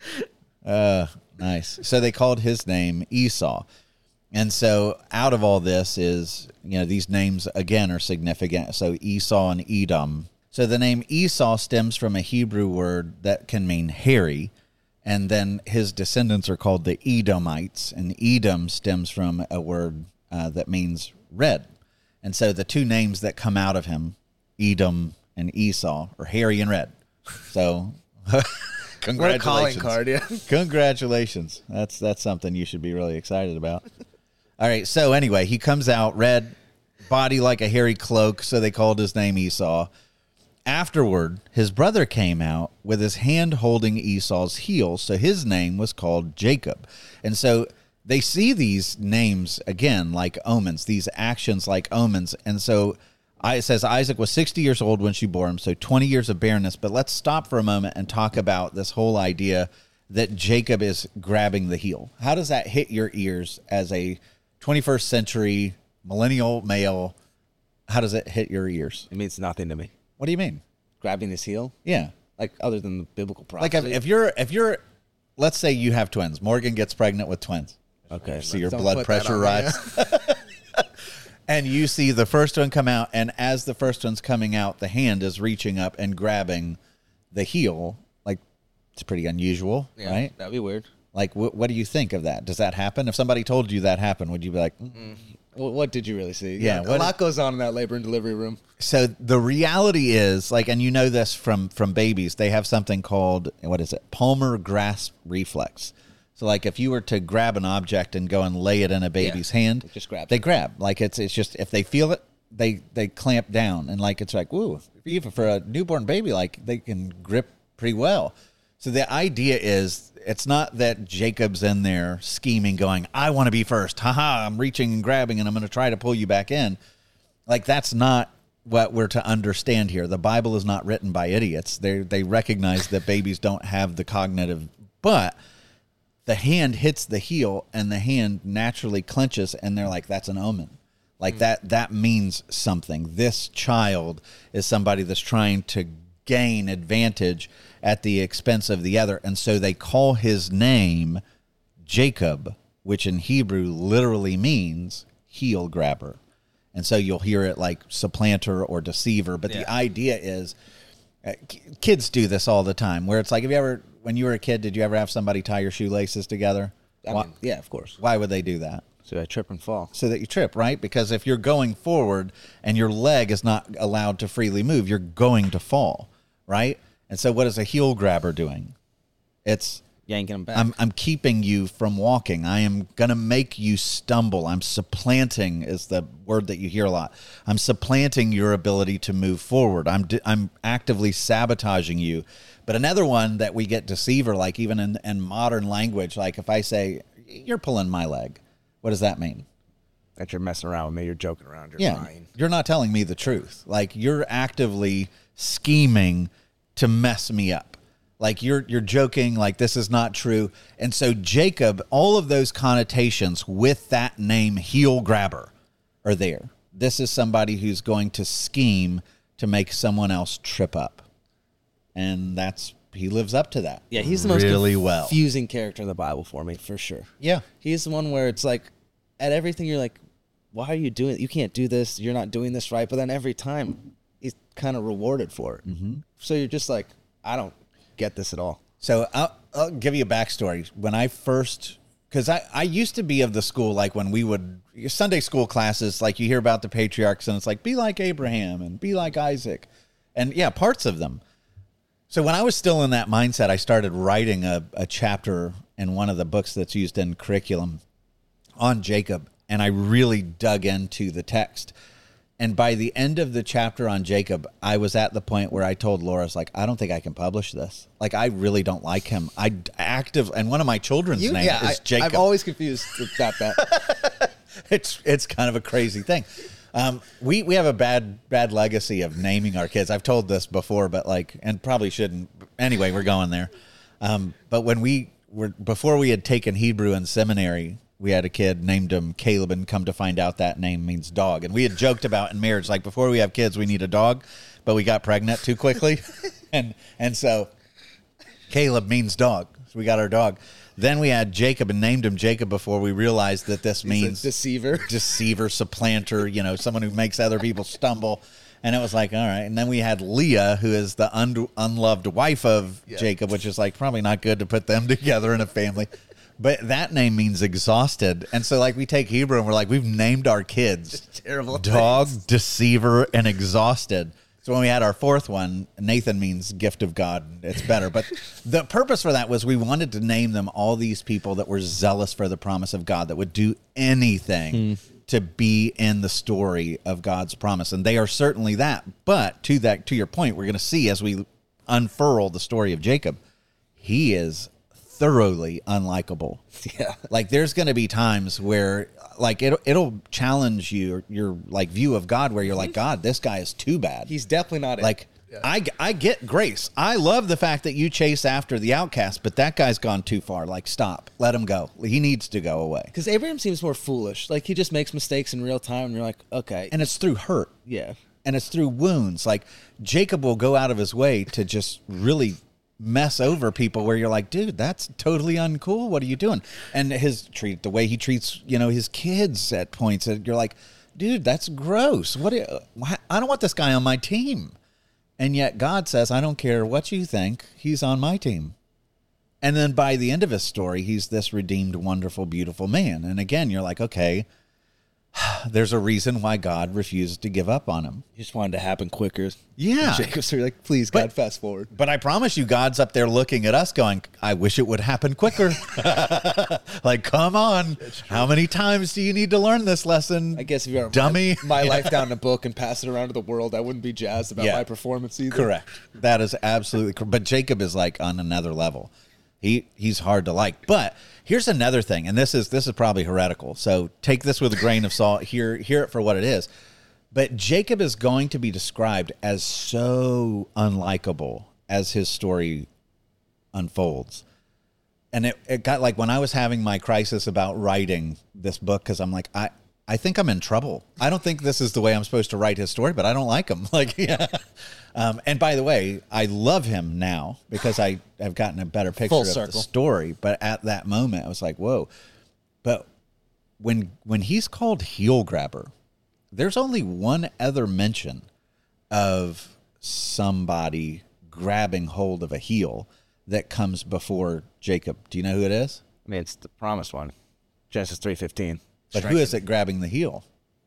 Nice. So they called his name Esau. And so out of all this is, these names, again, are significant. So Esau and Edom. So the name Esau stems from a Hebrew word that can mean hairy. And then his descendants are called the Edomites. And Edom stems from a word that means red. And so the two names that come out of him, Edom and Esau, are hairy and red. So, congratulations. What a calling card, yeah. Congratulations. That's something you should be really excited about. All right, so anyway, he comes out red, body like a hairy cloak, so they called his name Esau. Afterward, his brother came out with his hand holding Esau's heel, so his name was called Jacob. And so they see these names, again, like omens, these actions like omens. And so it says Isaac was 60 years old when she bore him, so 20 years of barrenness. But let's stop for a moment and talk about this whole idea that Jacob is grabbing the heel. How does that hit your ears as a 21st century millennial male? How does it hit your ears? It means nothing to me. What do you mean? Grabbing his heel? Yeah. Like, other than the biblical prophecy? Like, if you're, let's say you have twins. Morgan gets pregnant with twins. Okay. So your blood pressure rises. And you see the first one come out, and as the first one's coming out, the hand is reaching up and grabbing the heel. Like, it's pretty unusual, right? That'd be weird. Like, what do you think of that? Does that happen? If somebody told you that happened, would you be like, Well, what did you really see? Yeah. A lot goes on in that labor and delivery room. So the reality is, like, and you know this from babies, they have something called, Palmar grasp reflex. So, like, if you were to grab an object and go and lay it in a baby's hand, they grab. Like, it's just, if they feel it, they clamp down. And, like, it's like, woo, even for a newborn baby, like, they can grip pretty well. So the idea is, it's not that Jacob's in there scheming, going, I want to be first. Ha-ha, I'm reaching and grabbing, and I'm going to try to pull you back in. Like, that's not what we're to understand here. The Bible is not written by idiots. They recognize that babies don't have the cognitive, but the hand hits the heel and the hand naturally clenches, and they're like, that's an omen. Like that means something. This child is somebody that's trying to gain advantage at the expense of the other. And so they call his name Jacob, which in Hebrew literally means heel grabber. And so you'll hear it like supplanter or deceiver. But the idea is, kids do this all the time, where it's like, when you were a kid, did you ever have somebody tie your shoelaces together? Yeah, of course. Why would they do that? So I trip and fall. So that you trip, right? Because if you're going forward and your leg is not allowed to freely move, you're going to fall, right? And so what is a heel grabber doing? It's yanking them back. I'm keeping you from walking. I am going to make you stumble. I'm supplanting is the word that you hear a lot. I'm supplanting your ability to move forward. I'm actively sabotaging you. But another one that we get deceiver, like even in modern language, like if I say, you're pulling my leg, what does that mean? That you're messing around with me. You're joking around. You're lying. You're not telling me the truth. Like, you're actively scheming to mess me up. Like, you're joking, like this is not true. And so Jacob, all of those connotations with that name, heel grabber, are there. This is somebody who's going to scheme to make someone else trip up. And he lives up to that. Yeah, he's the most really confusing character in the Bible for me, for sure. Yeah. He's the one where it's like, at everything you're like, why are you doing it? You can't do this. You're not doing this right. But then every time he's kind of rewarded for it. Mm-hmm. So you're just like, I don't get this at all. So I'll give you a backstory. When I first because I used to be of the school, like when we would, Sunday school classes, like you hear about the patriarchs and it's like, be like Abraham and be like Isaac. And yeah, parts of them. So when I was still in that mindset, I started writing a chapter in one of the books that's used in curriculum on Jacob. And I really dug into the text. And by the end of the chapter on Jacob, I was at the point where I told Laura, I was like, I don't think I can publish this. Like, I really don't like him. And one of my children's name is Jacob. I'm always confused about that. It's kind of a crazy thing. We have a bad legacy of naming our kids. I've told this before, but and probably shouldn't. Anyway, we're going there. But before we had taken Hebrew in seminary, we had a kid, named him Caleb, and come to find out that name means dog. And we had joked about in marriage, like, before we have kids, we need a dog, but we got pregnant too quickly. and so Caleb means dog. So we got our dog. Then we had Jacob and named him Jacob before we realized that this means deceiver, supplanter, someone who makes other people stumble. And it was like, all right. And then we had Leah, who is the unloved wife of Jacob, which is like probably not good to put them together in a family. But that name means exhausted. And so we take Hebrew and we're like, we've named our kids terrible dog, things. Deceiver, and exhausted. So when we had our fourth one, Nathan means gift of God. It's better. But the purpose for that was we wanted to name them all these people that were zealous for the promise of God, that would do anything to be in the story of God's promise. And they are certainly that. But to your point, we're going to see as we unfurl the story of Jacob, he is thoroughly unlikable. Yeah. There's going to be times where it'll challenge your view of God, where you're like, God, this guy is too bad. He's definitely not it. I get grace. I love the fact that you chase after the outcast, but that guy's gone too far. Stop. Let him go. He needs to go away. Because Abraham seems more foolish. He just makes mistakes in real time, and you're like, okay. And it's through hurt. Yeah. And it's through wounds. Jacob will go out of his way to just really mess over people where you're like, dude, that's totally uncool. What are you doing? And the way he treats, his kids at points, you're like, dude, that's gross. I don't want this guy on my team. And yet God says, I don't care what you think. He's on my team. And then by the end of his story, he's this redeemed, wonderful, beautiful man. And again, you're like, okay, there's a reason why God refused to give up on him. He just wanted to happen quicker. Yeah. Jacob's like, please, God, fast forward. But I promise you, God's up there looking at us going, I wish it would happen quicker. Come on. How many times do you need to learn this lesson? I guess if you were dummy. my life down in a book and pass it around to the world, I wouldn't be jazzed about my performance either. Correct. That is absolutely correct. But Jacob is on another level. He's hard to like. But here's another thing, and this is probably heretical. So take this with a grain of salt. Hear it for what it is. But Jacob is going to be described as so unlikable as his story unfolds. And it got when I was having my crisis about writing this book, because I'm like, I think I'm in trouble. I don't think this is the way I'm supposed to write his story, but I don't like him. And by the way, I love him now because I have gotten a better picture of the story. But at that moment, I was like, whoa. But when he's called heel grabber, there's only one other mention of somebody grabbing hold of a heel that comes before Jacob. Do you know who it is? I mean, it's the promised one. Genesis 3:15. But who is it grabbing the heel?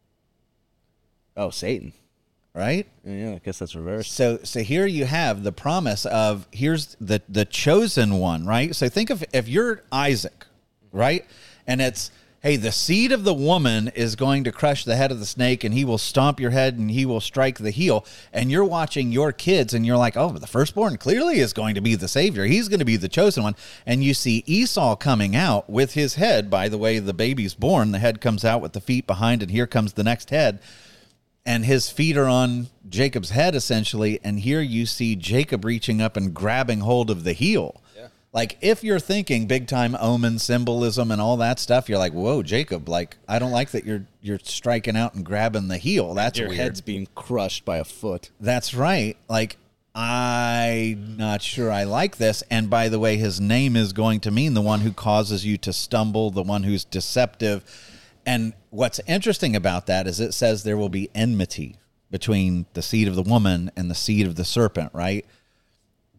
Oh, Satan. Right? Yeah, I guess that's reversed. So here you have the promise of, here's the chosen one, right? So think of if you're Isaac, right? And it's, hey, the seed of the woman is going to crush the head of the snake, and he will stomp your head, and he will strike the heel. And you're watching your kids, and you're like, oh, the firstborn clearly is going to be the savior. He's going to be the chosen one. And you see Esau coming out with his head. By the way, the baby's born. The head comes out with the feet behind, and here comes the next head. And his feet are on Jacob's head, essentially. And here you see Jacob reaching up and grabbing hold of the heel. Yeah. If you're thinking big-time omen symbolism and all that stuff, you're like, whoa, Jacob, I don't like that you're striking out and grabbing the heel. That's your weird. Head's being crushed by a foot. That's right. I'm not sure I like this. And by the way, his name is going to mean the one who causes you to stumble, the one who's deceptive. And what's interesting about that is it says there will be enmity between the seed of the woman and the seed of the serpent, right?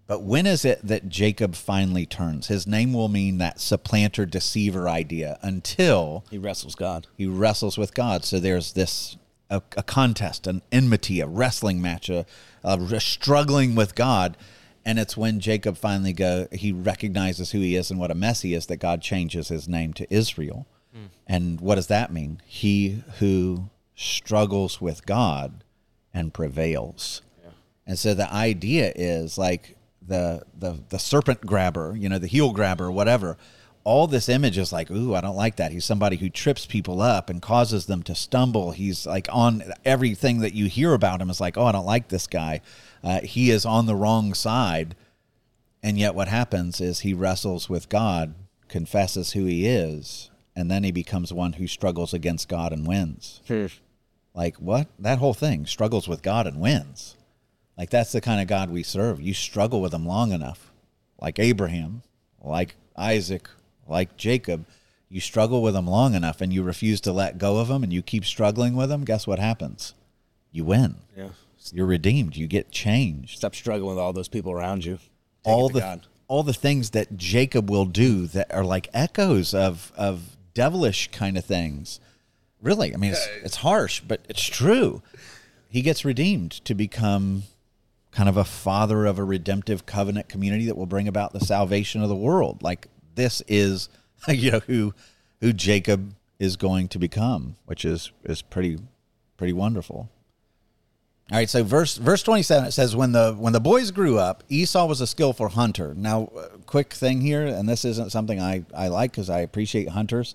But when is it that Jacob finally turns? His name will mean that supplanter, deceiver idea until He wrestles God. he wrestles with God. So there's this a contest, an enmity, a wrestling match, a struggling with God. And it's when Jacob finally he recognizes who he is and what a mess he is, that God changes his name to Israel. And what does that mean? He who struggles with God and prevails. Yeah. And so the idea is like the serpent grabber, the heel grabber, whatever. All this image is like, ooh, I don't like that. He's somebody who trips people up and causes them to stumble. He's like on everything that you hear about him is like, oh, I don't like this guy. He is on the wrong side. And yet what happens is he wrestles with God, confesses who he is, and then he becomes one who struggles against God and wins. Like what? That whole thing, struggles with God and wins. Like that's the kind of God we serve. You struggle with him long enough, like Abraham, like Isaac, like Jacob. You struggle with him long enough and you refuse to let go of him and you keep struggling with him. Guess what happens? You win. Yeah. You're redeemed. You get changed. Stop struggling with all those people around you. All the things that Jacob will do that are like echoes of devilish kind of things. Really, I mean, it's harsh, but it's true. He gets redeemed to become kind of a father of a redemptive covenant community that will bring about the salvation of the world. Like this is, who Jacob is going to become, which is pretty wonderful. All right, so verse 27, it says, when the boys grew up, Esau was a skillful hunter. Now, quick thing here, and this isn't something I like because I appreciate hunters.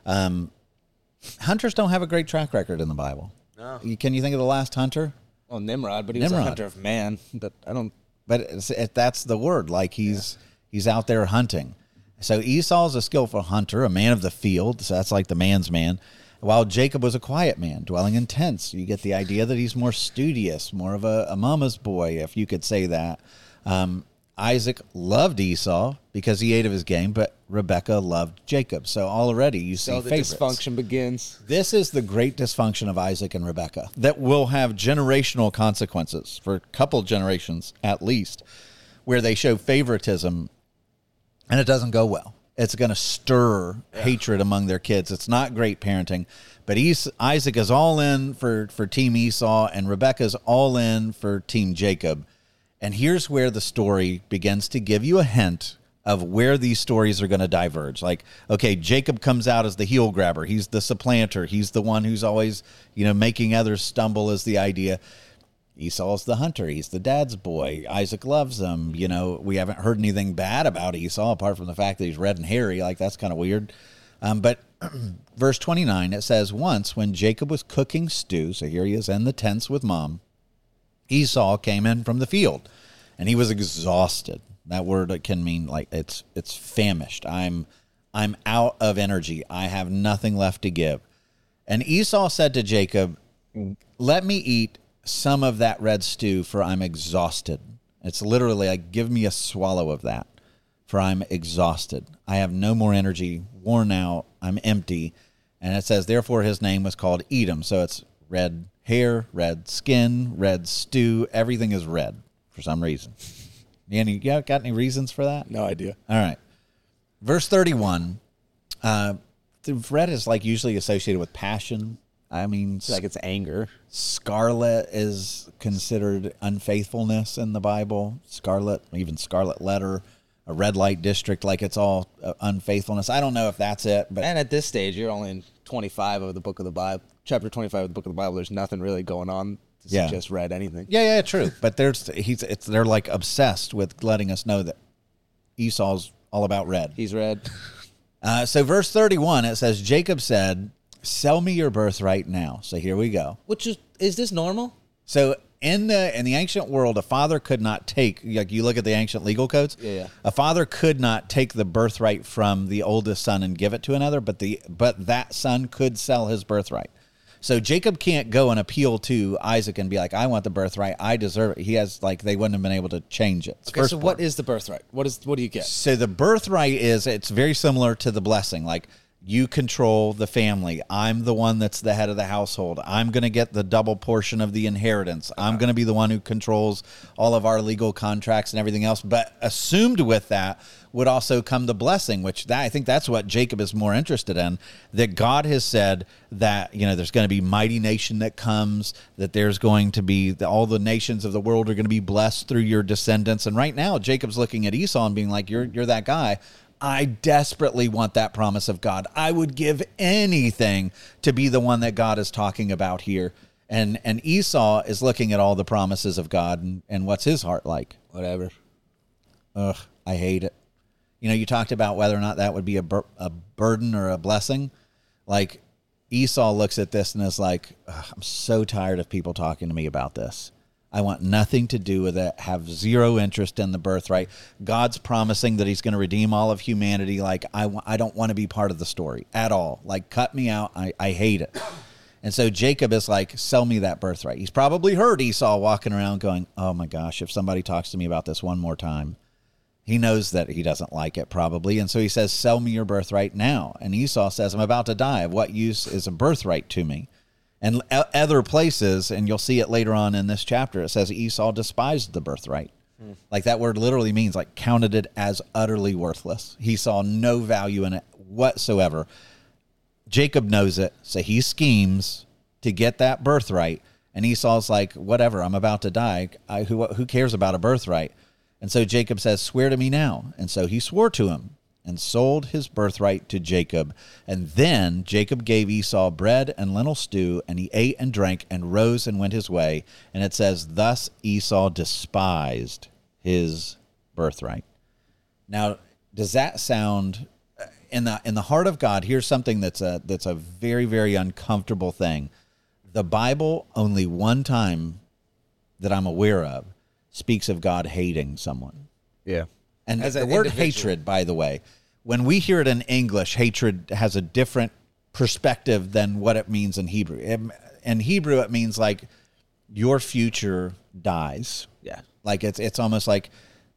Hunters don't have a great track record in the Bible. No. Can you think of the last hunter? Well, Nimrod, but he was a hunter of man. But that's the word. Like he's out there hunting. So Esau's a skillful hunter, a man of the field. So that's like the man's man. While Jacob was a quiet man, dwelling in tents. You get the idea that he's more studious, more of a mama's boy, if you could say that. Isaac loved Esau because he ate of his game, but Rebekah loved Jacob. So already you see favorites. Dysfunction begins. This is the great dysfunction of Isaac and Rebekah that will have generational consequences for a couple generations at least, where they show favoritism and it doesn't go well. It's going to stir hatred among their kids. It's not great parenting. But Isaac is all in for Team Esau, and Rebekah's all in for Team Jacob. And here's where the story begins to give you a hint of where these stories are going to diverge. Like, okay, Jacob comes out as the heel grabber. He's the supplanter. He's the one who's always, making others stumble is the idea. Esau's the hunter. He's the dad's boy. Isaac loves him. We haven't heard anything bad about Esau apart from the fact that he's red and hairy. Like, that's kind of weird. But verse 29, it says, once when Jacob was cooking stew, so here he is in the tents with mom, Esau came in from the field, and he was exhausted. That word can mean like it's famished. I'm out of energy. I have nothing left to give. And Esau said to Jacob, let me eat some of that red stew, for I'm exhausted. It's literally like, give me a swallow of that, for I'm exhausted. I have no more energy, worn out, I'm empty. And it says, therefore his name was called Edom. So it's red hair, red skin, red stew. Everything is red for some reason. You got any reasons for that? No idea. All right. Verse 31, red is like usually associated with passion. I mean, like it's anger. Scarlet is considered unfaithfulness in the Bible. Scarlet, even scarlet letter, a red light district, like it's all unfaithfulness. I don't know if that's it. But and at this stage, you're only in 25 of the book of the Bible. Chapter 25 of the book of the Bible, there's nothing really going on to suggest red anything. Yeah, true. But they're like obsessed with letting us know that Esau's all about red. He's red. So verse 31, it says, Jacob said, sell me your birthright now. So here we go. Which is this normal? So in the ancient world, a father could not take, like you look at the ancient legal codes, a father could not take the birthright from the oldest son and give it to another, but that son could sell his birthright. So Jacob can't go and appeal to Isaac and be like, I want the birthright, I deserve it. He has, like, they wouldn't have been able to change it. Okay, so what is the birthright? What do you get? So the birthright it's very similar to the blessing. Like, You control the family. I'm the one that's the head of the household. I'm going to get the double portion of the inheritance. I'm going to be the one who controls all of our legal contracts and everything else. But assumed with that would also come the blessing, which I think that's what Jacob is more interested in, that God has said that, there's going to be mighty nation that comes, that there's going to be all the nations of the world are going to be blessed through your descendants. And right now, Jacob's looking at Esau and being like, you're that guy. I desperately want that promise of God. I would give anything to be the one that God is talking about here. And Esau is looking at all the promises of God, and what's his heart like? Whatever. Ugh, I hate it. You talked about whether or not that would be a burden or a blessing. Like, Esau looks at this and is like, I'm so tired of people talking to me about this. I want nothing to do with it, have zero interest in the birthright. God's promising that he's going to redeem all of humanity. Like, I don't want to be part of the story at all. Like, cut me out. I hate it. And so Jacob is like, sell me that birthright. He's probably heard Esau walking around going, oh my gosh, if somebody talks to me about this one more time. He knows that he doesn't like it probably. And so he says, sell me your birthright now. And Esau says, I'm about to die. Of what use is a birthright to me? And other places, and you'll see it later on in this chapter, it says Esau despised the birthright. Like, that word literally means like counted it as utterly worthless. He saw no value in it whatsoever. Jacob knows it, so he schemes to get that birthright. And Esau's like, whatever, I'm about to die. Who cares about a birthright? And so Jacob says, swear to me now. And so he swore to him and sold his birthright to Jacob. And then Jacob gave Esau bread and lentil stew, and he ate and drank and rose and went his way. And it says, thus Esau despised his birthright. Now, does that sound, in the heart of God, here's something that's a very, very uncomfortable thing. The Bible, only one time that I'm aware of, speaks of God hating someone. Yeah. And As the an word individual. hatred, by the way, when we hear it in English, hatred has a different perspective than what it means in Hebrew. In Hebrew, it means like your future dies. Yeah. Like it's almost like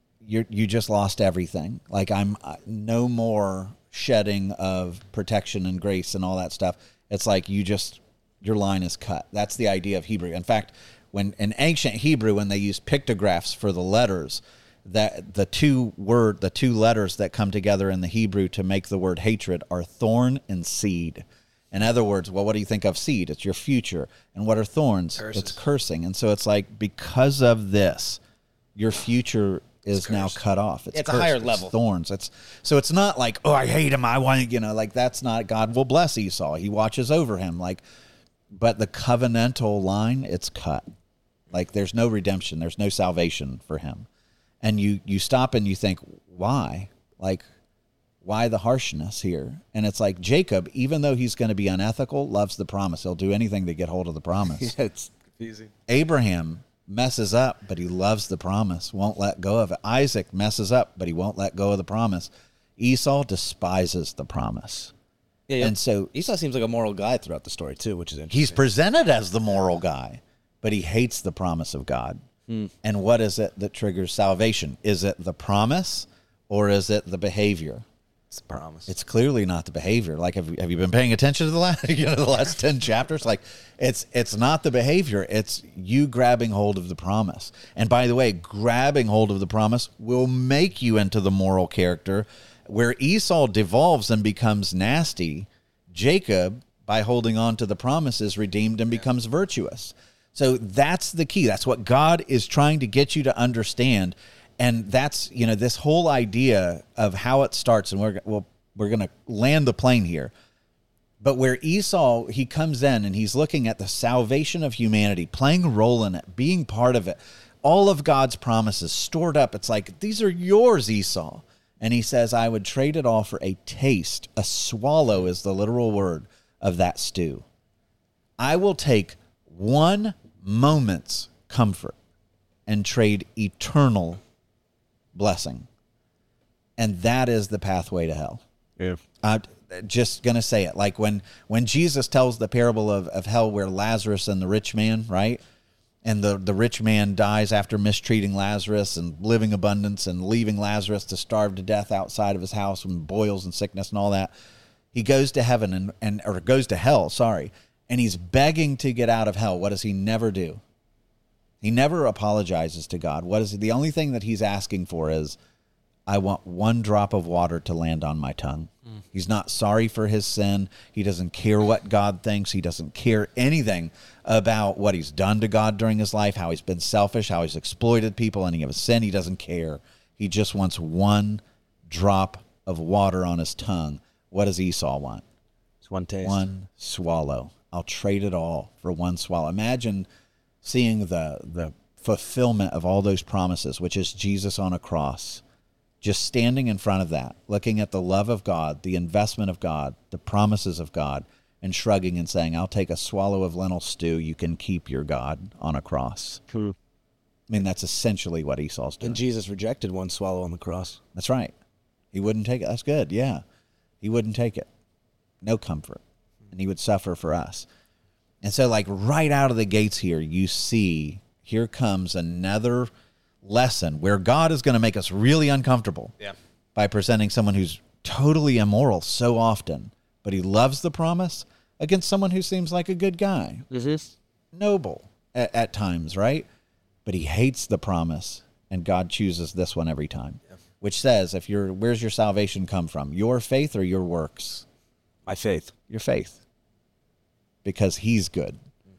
you just lost everything. Like I'm no more shedding of protection and grace and all that stuff. It's like your line is cut. That's the idea of Hebrew. In fact, when in ancient Hebrew, when they used pictographs for the letters, that the two letters that come together in the Hebrew to make the word hatred are thorn and seed. In other words, well, what do you think of seed? It's your future. And what are thorns? Curses. It's cursing. And so it's like, because of this, your future is now cut off. It's a cursed. higher It's level. thorns. So it's not like, oh, I hate him. I want, like that's not, God will bless Esau. He watches over him. Like, but the covenantal line, it's cut. Like there's no redemption. There's no salvation for him. And you stop and you think, why? Like, why the harshness here? And it's like Jacob, even though he's going to be unethical, loves the promise. He'll do anything to get hold of the promise. Yeah, it's Confusing. Abraham messes up, but he loves the promise, won't let go of it. Isaac messes up, but he won't let go of the promise. Esau despises the promise. yeah. And so Esau seems like a moral guy throughout the story too, which is interesting. he's presented as the moral guy, but he hates the promise of God. And what is it that triggers salvation? Is it the promise or is it the behavior? It's a promise. It's clearly not the behavior. Like, have you been paying attention to the last 10 chapters? Like, it's not the behavior. It's you grabbing hold of the promise. And by the way, grabbing hold of the promise will make you into the moral character. Where Esau devolves and becomes nasty, Jacob, by holding on to the promise, is redeemed and becomes virtuous. So that's the key. That's what God is trying to get you to understand. And that's, this whole idea of how it starts. And we're going to land the plane here. But where Esau, he comes in and he's looking at the salvation of humanity, playing a role in it, being part of it, all of God's promises stored up. It's like, these are yours, Esau. And he says, I would trade it all for a taste. A swallow is the literal word of that stew. I will take one moment's comfort and trade eternal blessing. And that is the pathway to hell. Yeah. I'm just going to say it. Like when Jesus tells the parable of hell where Lazarus and the rich man, right? And the rich man dies after mistreating Lazarus and living abundance and leaving Lazarus to starve to death outside of his house with boils and sickness and all that. He goes to heaven or goes to hell, sorry, and he's begging to get out of hell. What does he never do? He never apologizes to God. What is it? The only thing that he's asking for is, I want one drop of water to land on my tongue. He's not sorry for his sin. He doesn't care what God thinks. He doesn't care anything about what he's done to God during his life, how he's been selfish, how he's exploited people, any of his sin. He doesn't care. He just wants one drop of water on his tongue. What does Esau want? It's one taste. One swallow. I'll trade it all for one swallow. Imagine seeing the fulfillment of all those promises, which is Jesus on a cross. Just standing in front of that, looking at the love of God, the investment of God, the promises of God, and shrugging and saying, I'll take a swallow of lentil stew. You can keep your God on a cross. I mean, that's essentially what Esau's doing. And Jesus rejected one swallow on the cross. That's right. He wouldn't take it. That's good. Yeah. He wouldn't take it. No comfort. And he would suffer for us. And so, like, right out of the gates here, you see, here comes another lesson where God is going to make us really uncomfortable by presenting someone who's totally immoral so often, but he loves the promise against someone who seems like a good guy. Noble at times, right? But he hates the promise, and God chooses this one every time, which says, where's your salvation come from? Your faith or your works? My faith. Your faith. Because he's good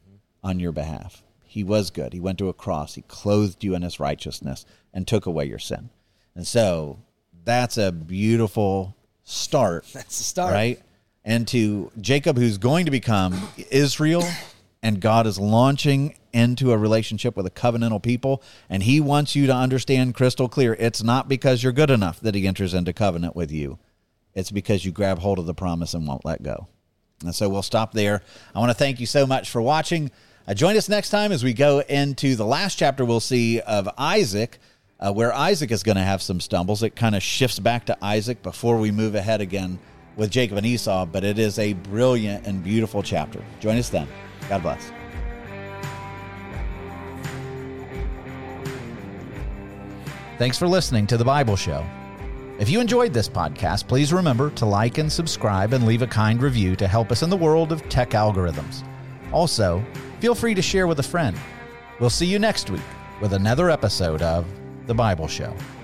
on your behalf. He was good. He went to a cross. He clothed you in his righteousness and took away your sin. And so that's a beautiful start. That's the start. Right? And to Jacob, who's going to become Israel, and God is launching into a relationship with a covenantal people, and he wants you to understand crystal clear, it's not because you're good enough that he enters into covenant with you. It's because you grab hold of the promise and won't let go. And so we'll stop there. I want to thank you so much for watching. Join us next time as we go into the last chapter we'll see of Isaac, where Isaac is going to have some stumbles. It kind of shifts back to Isaac before we move ahead again with Jacob and Esau, but it is a brilliant and beautiful chapter. Join us then. God bless. Thanks for listening to The Bible Show. If you enjoyed this podcast, please remember to like and subscribe and leave a kind review to help us in the world of tech algorithms. Also, feel free to share with a friend. We'll see you next week with another episode of The Bible Show.